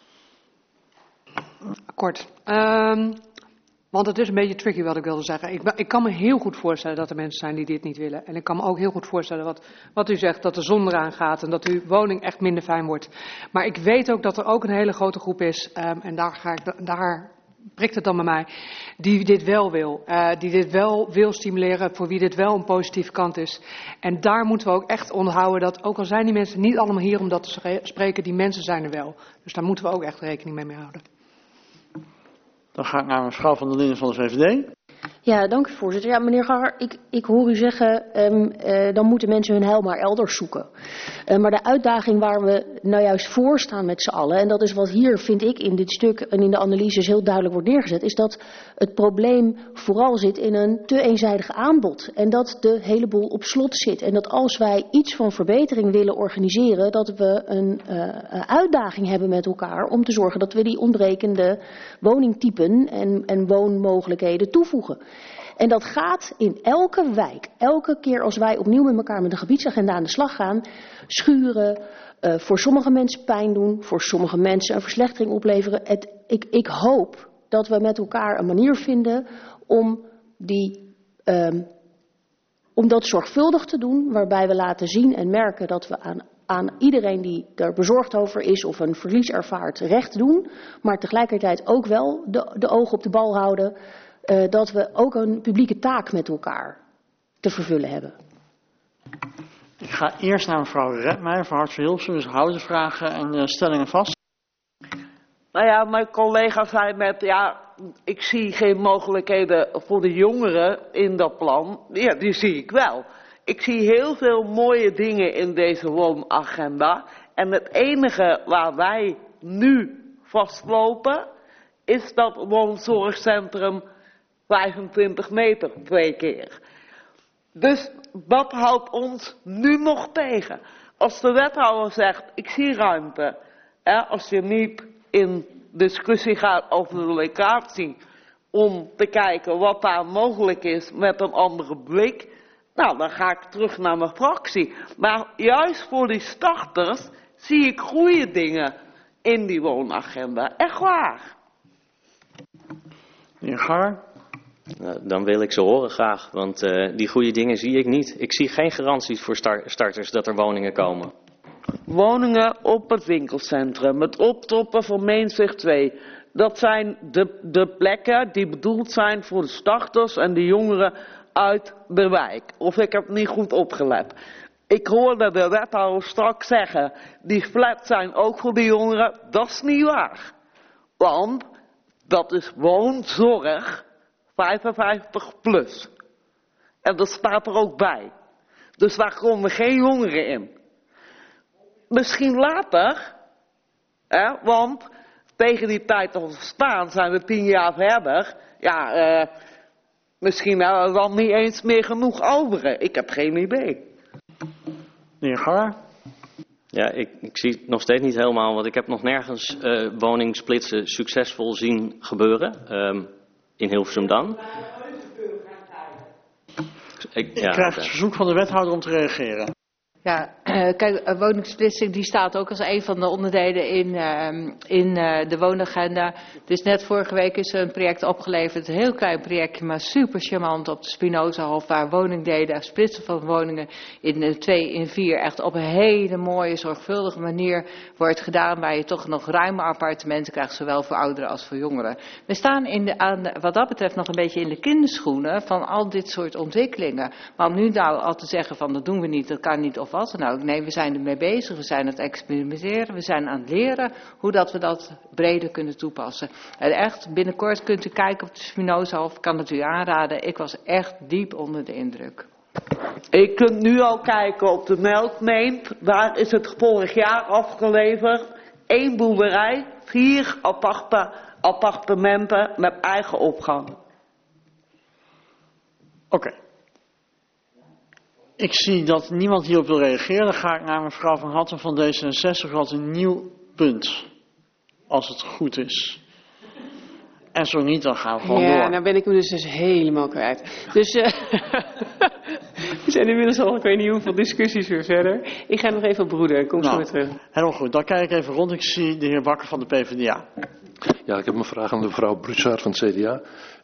Kort. Want het is een beetje tricky wat ik wilde zeggen. Ik kan me heel goed voorstellen dat er mensen zijn die dit niet willen. En ik kan me ook heel goed voorstellen wat u zegt, dat de zon eraan gaat en dat uw woning echt minder fijn wordt. Maar ik weet ook dat er ook een hele grote groep is, en daar prikt het dan bij mij, die dit wel wil. Die dit wel wil stimuleren, voor wie dit wel een positieve kant is. En daar moeten we ook echt onthouden dat, ook al zijn die mensen niet allemaal hier om dat te spreken, die mensen zijn er wel. Dus daar moeten we ook echt rekening mee houden. Dan ga ik naar mevrouw Van der Linden van de VVD. Ja, dank u voorzitter. Ja, meneer Gaar, ik hoor u zeggen, dan moeten mensen hun heil maar elders zoeken. Maar de uitdaging waar we nou juist voor staan met z'n allen, en dat is wat hier, vind ik, in dit stuk en in de analyses heel duidelijk wordt neergezet, is dat het probleem vooral zit in een te eenzijdig aanbod. En dat de hele boel op slot zit. En dat als wij iets van verbetering willen organiseren, dat we een uitdaging hebben met elkaar om te zorgen dat we die ontbrekende woningtypen en woonmogelijkheden toevoegen. En dat gaat in elke wijk, elke keer als wij opnieuw met elkaar met de gebiedsagenda aan de slag gaan, schuren, voor sommige mensen pijn doen, voor sommige mensen een verslechtering opleveren. Ik hoop dat we met elkaar een manier vinden om dat zorgvuldig te doen, waarbij we laten zien en merken dat we aan iedereen die er bezorgd over is of een verlies ervaart recht doen, maar tegelijkertijd ook wel de ogen op de bal houden, dat we ook een publieke taak met elkaar te vervullen hebben. Ik ga eerst naar mevrouw Redmeijer van Hart voor Hilversum, dus hou de vragen en stellingen vast. Nou ja, mijn collega zei net, ja, ik zie geen mogelijkheden voor de jongeren in dat plan. Ja, die zie ik wel. Ik zie heel veel mooie dingen in deze woonagenda. En het enige waar wij nu vastlopen, is dat woonzorgcentrum 25 meter 2 keer. Dus wat houdt ons nu nog tegen? Als de wethouder zegt, ik zie ruimte. Als je niet in discussie gaat over de locatie, om te kijken wat daar mogelijk is met een andere blik, nou, dan ga ik terug naar mijn fractie. Maar juist voor die starters zie ik goede dingen in die woonagenda. Echt waar. Meneer Gaar? Dan wil ik ze horen graag, want die goede dingen zie ik niet. Ik zie geen garanties voor starters dat er woningen komen. Woningen op het winkelcentrum, het optoppen van Mainzicht 2. Dat zijn de plekken die bedoeld zijn voor de starters en de jongeren uit de wijk. Of ik heb niet goed opgelet. Ik hoorde de wethouder straks zeggen, die flats zijn ook voor de jongeren. Dat is niet waar. Want dat is woonzorg 55 plus. En dat staat er ook bij. Dus daar komen geen jongeren in. Misschien later, want tegen die tijd dat we staan zijn we 10 jaar verder. Ja, misschien hebben we dan niet eens meer genoeg ouderen. Ik heb geen idee. Meneer Gaar? Ja, ik zie het nog steeds niet helemaal, want ik heb nog nergens woningsplitsen succesvol zien gebeuren. In Hilversum dan. Ik krijg het verzoek van de wethouder om te reageren. Ja, kijk, woningsplitsing die staat ook als een van de onderdelen in de woonagenda. Dus net vorige week is er een project opgeleverd, een heel klein projectje, maar super charmant op de Spinozahof, waar woningdelen, splitsen van woningen in 2 in 4 echt op een hele mooie, zorgvuldige manier wordt gedaan, waar je toch nog ruime appartementen krijgt, zowel voor ouderen als voor jongeren. We staan wat dat betreft nog een beetje in de kinderschoenen van al dit soort ontwikkelingen. Maar om nu nou al te zeggen van dat doen we niet, dat kan niet of wat dan ook. Nee, we zijn ermee bezig, we zijn aan het experimenteren, we zijn aan het leren hoe dat we dat breder kunnen toepassen. En echt, binnenkort kunt u kijken op de Spinoza, of ik kan het u aanraden. Ik was echt diep onder de indruk. Je kunt nu al kijken op de melkmeent. Waar is het vorig jaar afgeleverd? 1 boerderij, 4 appartementen met eigen opgang. Oké. Ik zie dat niemand hierop wil reageren. Dan ga ik naar mevrouw Van Hatten van D66. U had een nieuw punt. Als het goed is. En zo niet, dan gaan we gewoon door. Ja, nou ben ik me dus helemaal kwijt. Dus we zijn inmiddels al, ik weet niet hoeveel discussies weer verder. Ik ga nog even op broeder en kom zo weer terug. Helemaal goed. Dan kijk ik even rond. Ik zie de heer Bakker van de PvdA. Ja, ik heb een vraag aan de mevrouw Brutsaert van het CDA.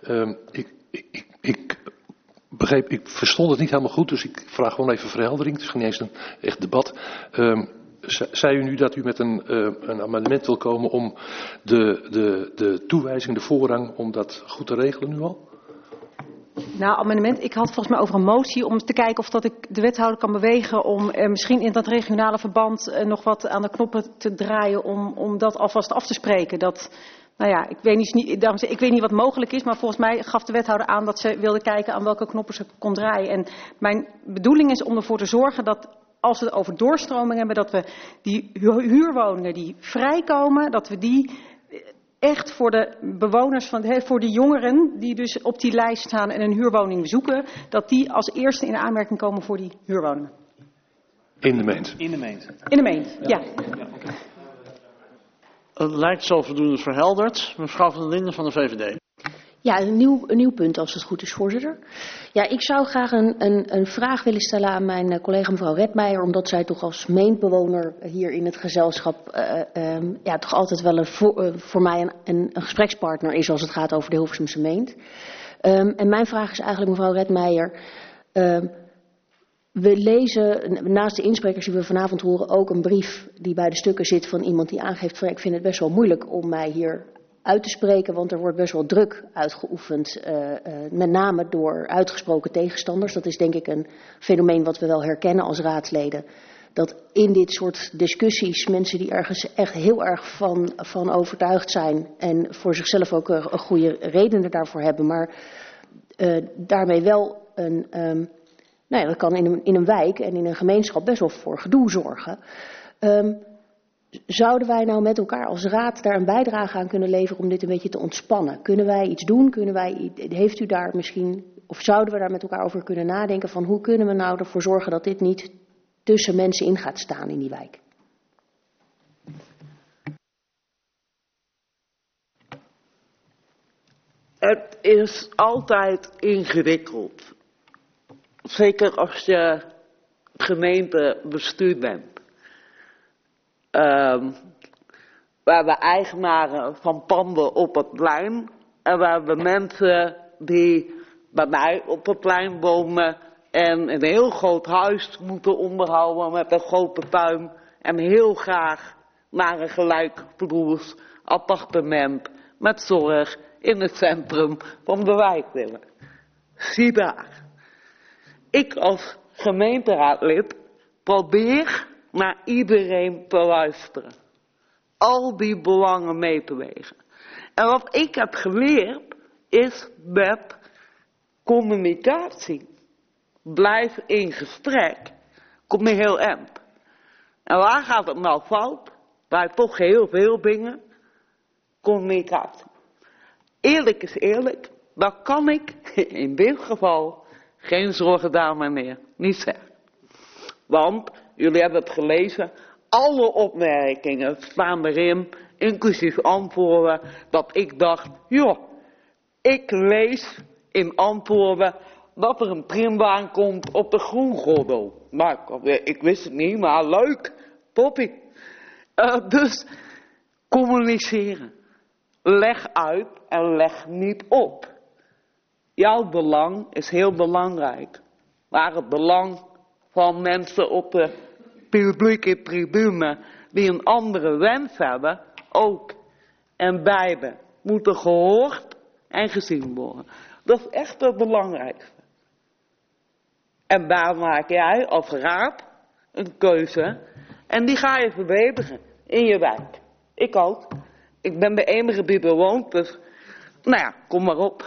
Ik verstond het niet helemaal goed, dus ik vraag gewoon even verheldering. Het is geen eens een echt debat. Zei u nu dat u met een amendement wil komen om de toewijzing, de voorrang, om dat goed te regelen nu al? Nou, amendement. Ik had volgens mij over een motie om te kijken of dat ik de wethouder kan bewegen om misschien in dat regionale verband nog wat aan de knoppen te draaien om dat alvast af te spreken. Dat, nou ja, ik weet niet wat mogelijk is, maar volgens mij gaf de wethouder aan dat ze wilde kijken aan welke knoppen ze kon draaien. En mijn bedoeling is om ervoor te zorgen dat als we het over doorstroming hebben, dat we die huurwoningen die vrijkomen, dat we die echt voor de bewoners, voor de jongeren die dus op die lijst staan en een huurwoning zoeken, dat die als eerste in aanmerking komen voor die huurwoningen. In de meent. In de meent. In de meent, ja. Het lijkt zo voldoende verhelderd. Mevrouw van der Linden van de VVD. Ja, een nieuw punt als het goed is, voorzitter. Ja, ik zou graag een vraag willen stellen aan mijn collega mevrouw Redmeijer, omdat zij toch als meentbewoner hier in het gezelschap toch altijd wel voor mij een gesprekspartner is als het gaat over de Hilversumse meent. En mijn vraag is eigenlijk, mevrouw Redmeijer, we lezen naast de insprekers die we vanavond horen ook een brief die bij de stukken zit van iemand die aangeeft van ik vind het best wel moeilijk om mij hier uit te spreken, want er wordt best wel druk uitgeoefend, met name door uitgesproken tegenstanders. Dat is denk ik een fenomeen wat we wel herkennen als raadsleden. Dat in dit soort discussies mensen die ergens echt heel erg van overtuigd zijn en voor zichzelf ook een goede redenen daarvoor hebben, maar daarmee wel dat kan in een wijk en in een gemeenschap best wel voor gedoe zorgen. Zouden wij nou met elkaar als raad daar een bijdrage aan kunnen leveren om dit een beetje te ontspannen? Kunnen wij iets doen? Heeft u daar misschien, of zouden we daar met elkaar over kunnen nadenken van hoe kunnen we nou ervoor zorgen dat dit niet tussen mensen in gaat staan in die wijk? Het is altijd ingewikkeld. Zeker als je gemeentebestuur bent. We hebben eigenaren van panden op het plein. En we hebben mensen die bij mij op het plein wonen en een heel groot huis moeten onderhouden met een grote tuin. En heel graag naar een gelijkvloers appartement met zorg in het centrum van de wijk willen. Zie daar. Ik als gemeenteraadlid probeer naar iedereen te luisteren. Al die belangen mee te wegen. En wat ik heb geleerd is met communicatie. Blijf in gesprek. Kom je heel eind. En waar gaat het nou fout? Bij toch heel veel dingen. Communicatie. Eerlijk is eerlijk. Dan kan ik in dit geval geen zorgen daar meneer niet zeggen. Want, jullie hebben het gelezen, alle opmerkingen staan erin, inclusief antwoorden, dat ik dacht, joh, ik lees in antwoorden dat er een trimbaan komt op de Groengordel. Nou, ik wist het niet, maar leuk, poppie. Dus, communiceren. Leg uit en leg niet op. Jouw belang is heel belangrijk. Maar het belang van mensen op de publieke tribune die een andere wens hebben, ook. En beide moeten gehoord en gezien worden. Dat is echt het belangrijkste. En daar maak jij als raad een keuze. En die ga je verbeteren in je wijk. Ik ook. Ik ben bij enige die bewoont, dus nou ja, kom maar op.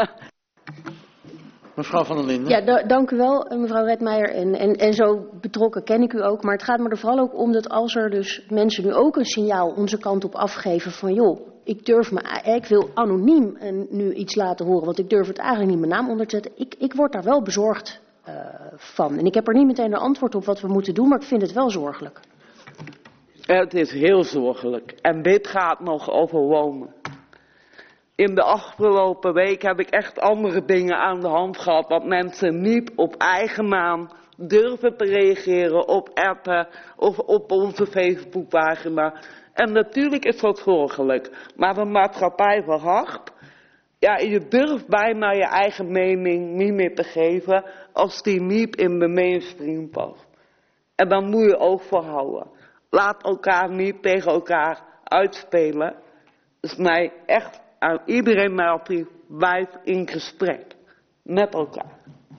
Mevrouw van der Linden. Ja, dank u wel, mevrouw Redmeijer. En zo betrokken ken ik u ook. Maar het gaat me er vooral ook om dat als er dus mensen nu ook een signaal onze kant op afgeven van joh, ik wil anoniem nu iets laten horen, want ik durf het eigenlijk niet mijn naam onder te zetten. Ik word daar wel bezorgd van. En ik heb er niet meteen een antwoord op wat we moeten doen, maar ik vind het wel zorgelijk. Het is heel zorgelijk. En dit gaat nog over wonen. In de afgelopen week heb ik echt andere dingen aan de hand gehad. Dat mensen niet op eigen naam durven te reageren op appen of op onze Facebookpagina. En natuurlijk is dat zorgelijk. Maar de maatschappij verhard. Ja, je durft bijna je eigen mening niet meer te geven als die niet in de mainstream past. En dan moet je ook voorhouden. Laat elkaar niet tegen elkaar uitspelen. Dus mij echt aan iedereen meldt die blijf in gesprek met elkaar.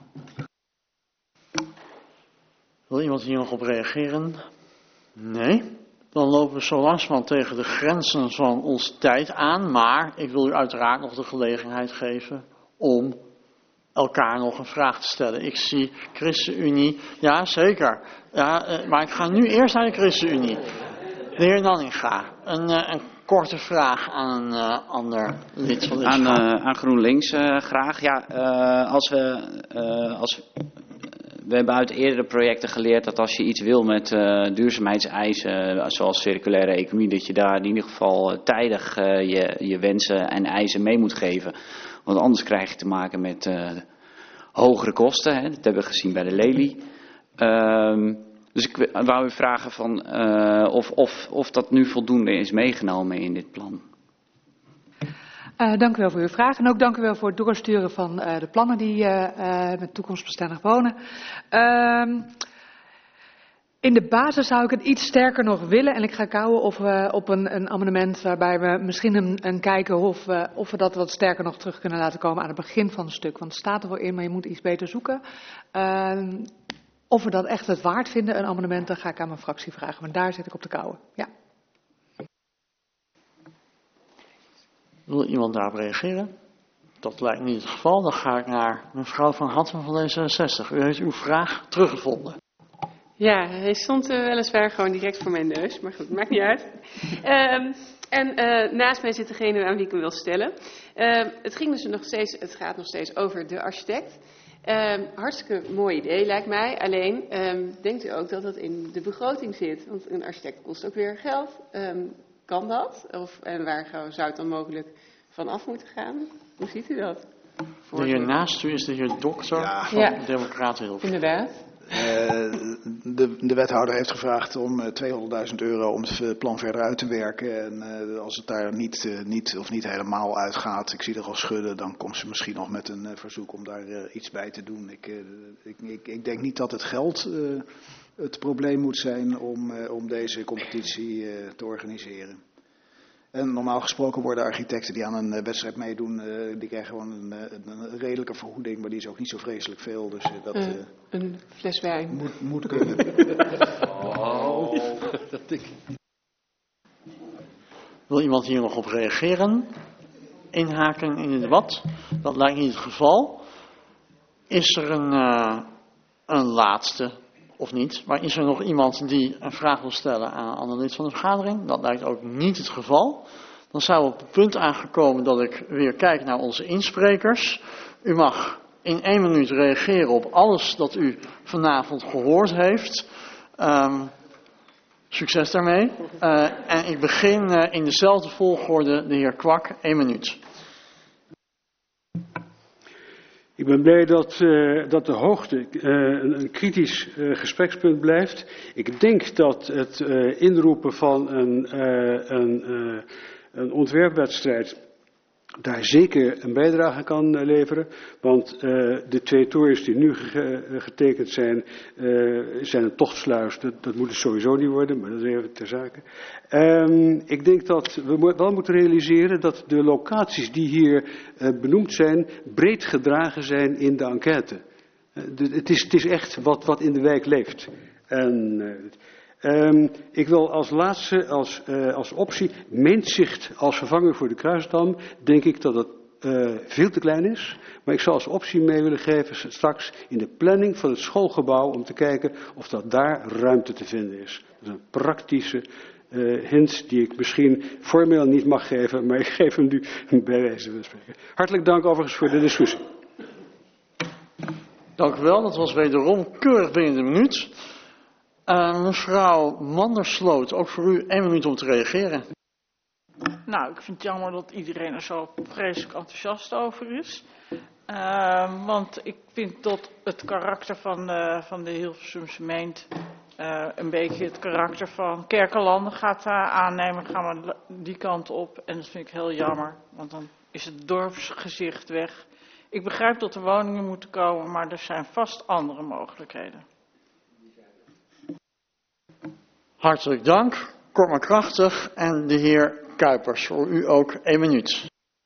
Wil iemand hier nog op reageren? Nee? Dan lopen we zo langzamerhand tegen de grenzen van onze tijd aan. Maar ik wil u uiteraard nog de gelegenheid geven om elkaar nog een vraag te stellen. Ik zie ChristenUnie. Ja, zeker. Ja, maar ik ga nu eerst naar de ChristenUnie. De heer Nanninga, een korte vraag aan een ander lid van deze Kamer. Aan GroenLinks graag. Ja, we hebben uit eerdere projecten geleerd dat als je iets wil met duurzaamheidseisen, zoals circulaire economie, dat je daar in ieder geval tijdig je wensen en eisen mee moet geven. Want anders krijg je te maken met hogere kosten. Hè. Dat hebben we gezien bij de Lely. Dus ik wou u vragen van, of dat nu voldoende is meegenomen in dit plan. Dank u wel voor uw vraag en ook dank u wel voor het doorsturen van de plannen die met toekomstbestendig wonen. In de basis zou ik het iets sterker nog willen en ik ga kouwen of we op een amendement waarbij we misschien kijken of we dat wat sterker nog terug kunnen laten komen aan het begin van het stuk. Want het staat er wel in, maar je moet iets beter zoeken. Of we dat echt het waard vinden, een amendement, dan ga ik aan mijn fractie vragen. Maar daar zit ik op te kouwen. Ja. Wil iemand daarop reageren? Dat lijkt niet het geval. Dan ga ik naar mevrouw Van Hattem van D66. U heeft uw vraag teruggevonden. Ja, hij stond weliswaar gewoon direct voor mijn neus, maar goed, maakt niet uit. Naast mij zit degene aan wie ik hem wil stellen. Het gaat nog steeds over de architect. Hartstikke mooi idee lijkt mij. Alleen, denkt u ook dat dat in de begroting zit? Want een architect kost ook weer geld. Kan dat? En waar zou het dan mogelijk van af moeten gaan? Hoe ziet u dat? De heer naast u is de heer Dokter van de Democraten Hilversum. Inderdaad. De wethouder heeft gevraagd om €200.000 om het plan verder uit te werken. En als het daar niet helemaal uitgaat, ik zie er al schudden, dan komt ze misschien nog met een verzoek om daar iets bij te doen. Ik denk niet dat het geld het probleem moet zijn om deze competitie te organiseren. En normaal gesproken worden architecten die aan een wedstrijd meedoen, die krijgen gewoon een redelijke vergoeding, maar die is ook niet zo vreselijk veel. Dus een fles wijn. Moet kunnen. Wil iemand hier nog op reageren? Inhaken in het debat? Dat lijkt niet het geval. Is er een laatste, of niet? Maar is er nog iemand die een vraag wil stellen aan een ander lid van de vergadering? Dat lijkt ook niet het geval. Dan zijn we op het punt aangekomen dat ik weer kijk naar onze insprekers. U mag in 1 minuut reageren op alles dat u vanavond gehoord heeft. Succes daarmee. En ik begin in dezelfde volgorde, de heer Kwak, 1 minuut. Ik ben blij dat de hoogte een kritisch gesprekspunt blijft. Ik denk dat het inroepen van een ontwerpwedstrijd daar zeker een bijdrage aan kan leveren. Want de 2 torens die nu getekend zijn een tochtsluis. Dat moet het sowieso niet worden, maar dat is even ter zake. Ik denk dat we wel moeten realiseren dat de locaties die hier benoemd zijn, breed gedragen zijn in de enquête. Het is echt wat in de wijk leeft. Ik wil als laatste, als optie, Meendzicht als vervanger voor de Kruisdam. Denk ik dat het veel te klein is. Maar ik zou als optie mee willen geven straks in de planning van het schoolgebouw om te kijken of dat daar ruimte te vinden is. Dat is een praktische hint die ik misschien formeel niet mag geven, maar ik geef hem nu bij wijze van spreken. Hartelijk dank overigens voor de discussie. Dank u wel, dat was wederom keurig binnen de minuut. Mevrouw Mandersloot, ook voor u 1 minuut om te reageren. Nou, ik vind het jammer dat iedereen er zo vreselijk enthousiast over is. Want ik vind dat het karakter van de Hilversumse Meent een beetje het karakter van Kerkelanden gaat aannemen. Gaan we die kant op en dat vind ik heel jammer, want dan is het dorpsgezicht weg. Ik begrijp dat er woningen moeten komen, maar er zijn vast andere mogelijkheden. Hartelijk dank, kort maar krachtig. En de heer Kuipers, voor u ook 1 minuut.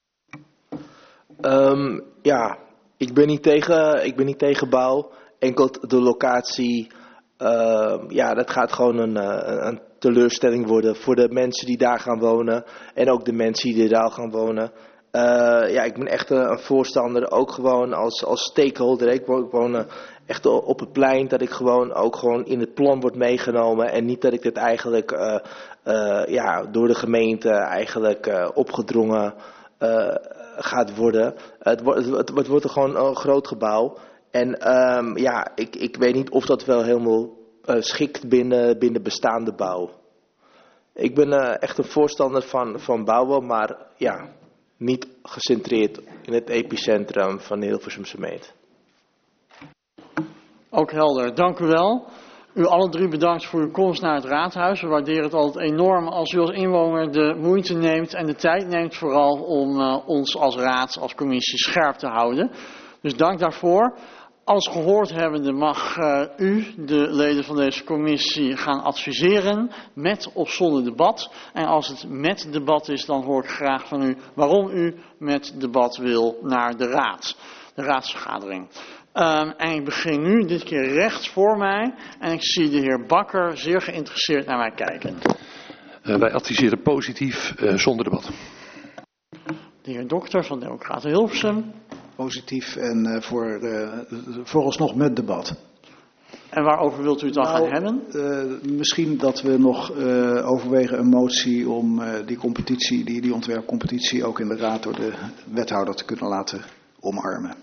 Ja, ik ben niet tegen bouw. Enkel de locatie, ja, dat gaat gewoon een teleurstelling worden voor de mensen die daar gaan wonen. En ook de mensen die daar gaan wonen. Ja, ik ben echt een voorstander, ook gewoon als stakeholder. Ik woon echt op het plein, dat ik gewoon in het plan word meegenomen. En niet dat ik dit eigenlijk ja, door de gemeente eigenlijk opgedrongen gaat worden. Het wordt er gewoon een groot gebouw. En ja, ik weet niet of dat wel helemaal schikt binnen bestaande bouw. Ik ben echt een voorstander van bouwen, maar ja, niet gecentreerd in het epicentrum van de Hilversumse Meent. Ook helder, dank u wel. U alle 3 bedankt voor uw komst naar het raadhuis. We waarderen het altijd enorm als u als inwoner de moeite neemt en de tijd neemt vooral om ons als raad, als commissie scherp te houden. Dus dank daarvoor. Alles gehoord hebbende mag u, de leden van deze commissie, gaan adviseren met of zonder debat. En als het met debat is, dan hoor ik graag van u waarom u met debat wil naar de raad, de raadsvergadering. En ik begin nu, dit keer rechts voor mij, en ik zie de heer Bakker zeer geïnteresseerd naar mij kijken. Wij adviseren positief, zonder debat. De heer Dokter van Democraten Hilversum. Positief en vooralsnog met debat. En waarover wilt u het dan gaan hebben? Misschien dat we nog overwegen een motie om die ontwerpcompetitie ook in de raad door de wethouder te kunnen laten omarmen.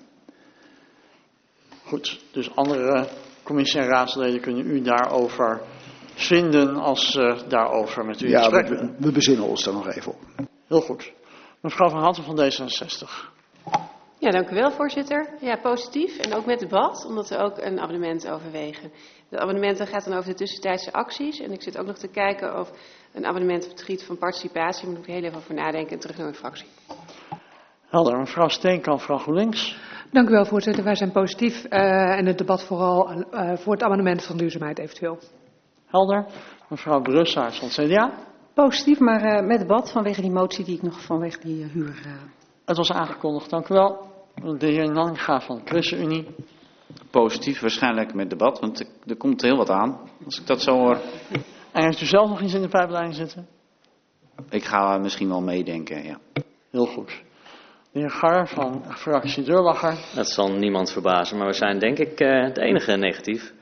Goed, dus andere commissie- en raadsleden kunnen u daarover vinden als ze daarover met u in gesprek willen. We bezinnen ons daar nog even op. Heel goed. Mevrouw Van Hatten van D66. Ja, dank u wel, voorzitter. Ja, positief en ook met debat, omdat we ook een abonnement overwegen. Het abonnement gaat dan over de tussentijdse acties. En ik zit ook nog te kijken of een abonnement op het gebied van participatie. Daar moet ik heel even over nadenken en terug naar mijn fractie. Helder. Mevrouw Steenkamp van GroenLinks. Dank u wel, voorzitter. Wij zijn positief en het debat vooral voor het amendement van duurzaamheid eventueel. Helder. Mevrouw Brussaars van het CDA. Positief, maar met debat vanwege die motie die ik nog vanwege die huur... Het was aangekondigd, dank u wel. De heer Nanninga van de ChristenUnie. Positief, waarschijnlijk met debat, want er komt heel wat aan, als ik dat zo hoor. En heeft u zelf nog iets in de pijpleiding zitten? Ik ga misschien wel meedenken, ja. Heel goed. De heer Gar van fractie Deurlacher. Dat zal niemand verbazen, maar we zijn denk ik het enige negatief.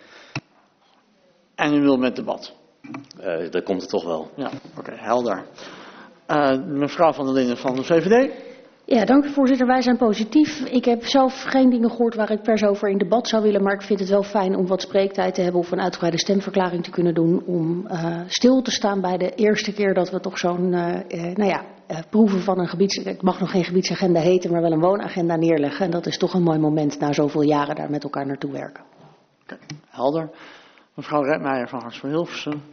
En u wil met debat? Dat komt het toch wel. Ja, oké, helder. Mevrouw van der Linden van de VVD. Ja, dank u voorzitter. Wij zijn positief. Ik heb zelf geen dingen gehoord waar ik per se over in debat zou willen, maar ik vind het wel fijn om wat spreektijd te hebben of een uitgebreide stemverklaring te kunnen doen om stil te staan bij de eerste keer dat we toch zo'n, proeven van een het mag nog geen gebiedsagenda heten, maar wel een woonagenda neerleggen. En dat is toch een mooi moment na zoveel jaren daar met elkaar naartoe werken. Okay, helder. Mevrouw Redmeijer van Hart voor Hilversum.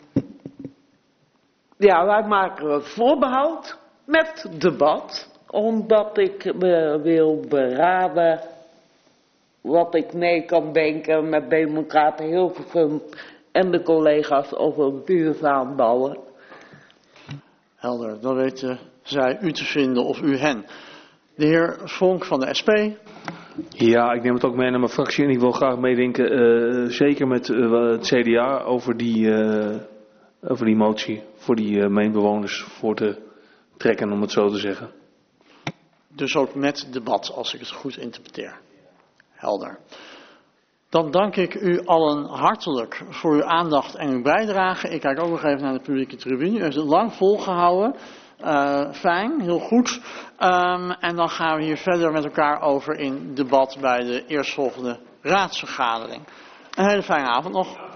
Ja, wij maken een voorbehoud met debat, omdat ik me wil beraden wat ik mee kan denken met Democraten Hilversum en de collega's over duurzaam bouwen. Helder, dan weten zij u te vinden of u hen. De heer Vonk van de SP. Ja, ik neem het ook mee naar mijn fractie en ik wil graag meedenken, zeker met het CDA, over die motie voor die meenbewoners voor te trekken, om het zo te zeggen. Dus ook met debat, als ik het goed interpreteer. Helder. Dan dank ik u allen hartelijk voor uw aandacht en uw bijdrage. Ik kijk ook nog even naar de publieke tribune. U heeft het lang volgehouden. Fijn, heel goed. En dan gaan we hier verder met elkaar over in debat bij de eerstvolgende raadsvergadering. Een hele fijne avond nog.